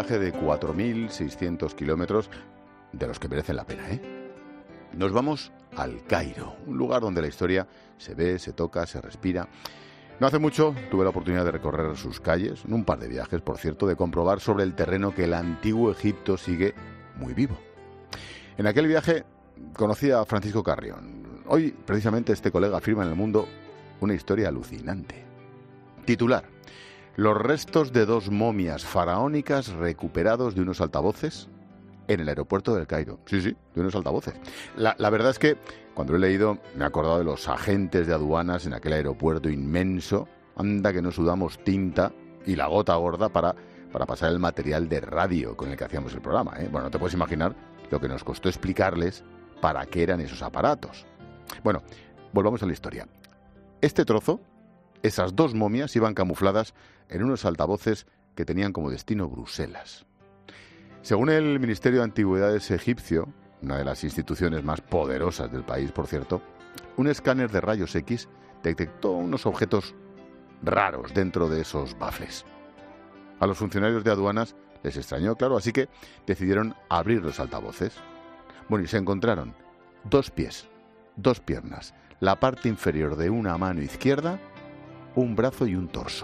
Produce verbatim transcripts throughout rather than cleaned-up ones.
viaje de cuatro mil seiscientos kilómetros, de los que merecen la pena, ¿eh? Nos vamos al Cairo, un lugar donde la historia se ve, se toca, se respira. No hace mucho tuve la oportunidad de recorrer sus calles, en un par de viajes, por cierto, de comprobar sobre el terreno que el antiguo Egipto sigue muy vivo. En aquel viaje conocí a Francisco Carrión. Hoy, precisamente, este colega afirma en El Mundo una historia alucinante. Titular: los restos de dos momias faraónicas recuperados de unos altavoces en el aeropuerto del Cairo. Sí, sí, de unos altavoces. La, la verdad es que cuando lo he leído me he acordado de los agentes de aduanas en aquel aeropuerto inmenso. Anda que no sudamos tinta y la gota gorda para, para pasar el material de radio con el que hacíamos el programa, ¿eh? Bueno, no te puedes imaginar lo que nos costó explicarles para qué eran esos aparatos. Bueno, volvamos a la historia. Este trozo, esas dos momias iban camufladas en unos altavoces que tenían como destino Bruselas. Según el Ministerio de Antigüedades egipcio, una de las instituciones más poderosas del país, por cierto, un escáner de rayos X detectó unos objetos raros dentro de esos bafles. A los funcionarios de aduanas les extrañó, claro, así que decidieron abrir los altavoces. Bueno, y se encontraron dos pies, dos piernas, la parte inferior de una mano izquierda, un brazo y un torso.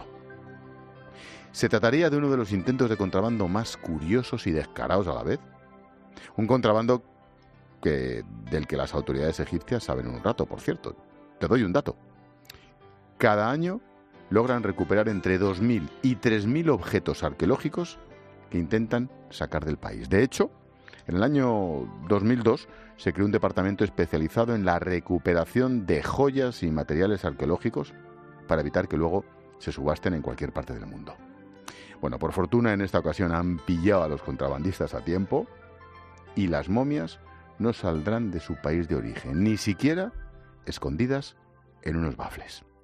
Se trataría de uno de los intentos de contrabando más curiosos y descarados a la vez. Un contrabando que, del que las autoridades egipcias saben un rato, por cierto. Te doy un dato. Cada año logran recuperar entre dos mil y tres mil objetos arqueológicos que intentan sacar del país. De hecho, en el año dos mil dos se creó un departamento especializado en la recuperación de joyas y materiales arqueológicos para evitar que luego se subasten en cualquier parte del mundo. Bueno, por fortuna en esta ocasión han pillado a los contrabandistas a tiempo y las momias no saldrán de su país de origen, ni siquiera escondidas en unos bafles.